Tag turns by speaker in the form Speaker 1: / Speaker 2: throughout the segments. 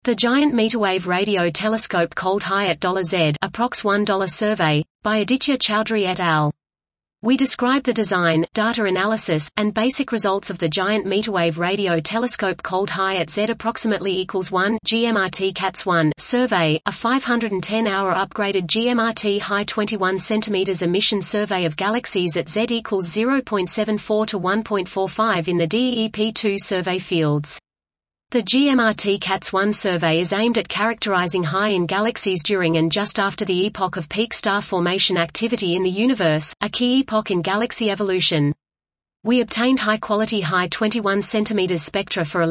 Speaker 1: The Giant Meterwave Radio Telescope Cold High at $Z approx $1 survey, by Aditya Chowdhury et al. We describe the design, data analysis, and basic results of the Giant Meterwave Radio Telescope Cold High at Z approximately = 1 GMRT CATS-1 survey, a 510-hour upgraded GMRT high 21 cm emission survey of galaxies at Z = 0.74 to 1.45 in the DEP2 survey fields. The GMRT CATS-1 survey is aimed at characterizing high in galaxies during and just after the epoch of peak star formation activity in the universe, a key epoch in galaxy evolution. We obtained high-quality high 21 cm spectra for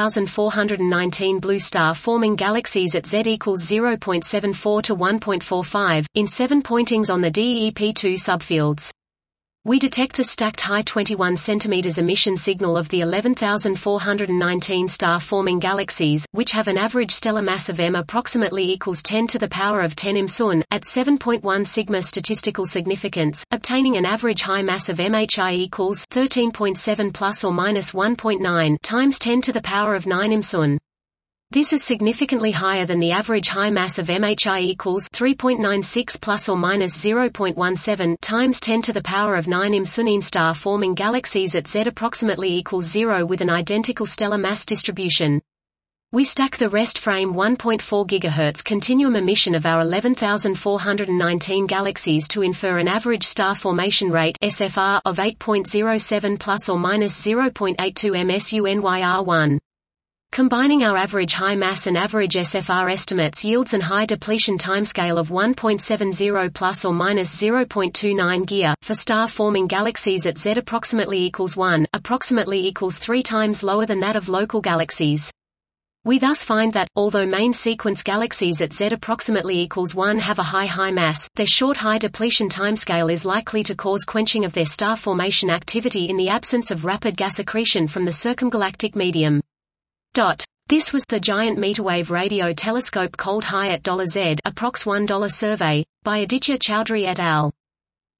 Speaker 1: 11,419 blue star-forming galaxies at Z = 0.74 to 1.45, in 7 pointings on the DEP2 subfields. We detect a stacked high 21 cm emission signal of the 11,419 star-forming galaxies, which have an average stellar mass of m approximately = 10 to the power of 10 imsun, at 7.1 sigma statistical significance, obtaining an average high mass of MHI = 13.7 plus or minus 1.9 times 10 to the power of 9 imsun. This is significantly higher than the average high mass of MHI = 3.96 plus or minus 0.17 times 10 to the power of 9 imsun. Star-forming galaxies at Z approximately = 0 with an identical stellar mass distribution. We stack the rest frame 1.4 GHz continuum emission of our 11,419 galaxies to infer an average star formation rate (SFR) of 8.07 plus or minus 0.82 MSUNYR1. Combining our average high mass and average SFR estimates yields an high depletion timescale of 1.70 plus or minus 0.29 GeA. For star-forming galaxies at Z approximately = 1, approximately = 3 times lower than that of local galaxies. We thus find that, although main sequence galaxies at Z approximately = 1 have a high mass, their short high depletion timescale is likely to cause quenching of their star formation activity in the absence of rapid gas accretion from the circumgalactic medium. This was the Giant Meterwave Radio Telescope Cold High at $Z approx $1 survey, by Aditya Chowdhury et al.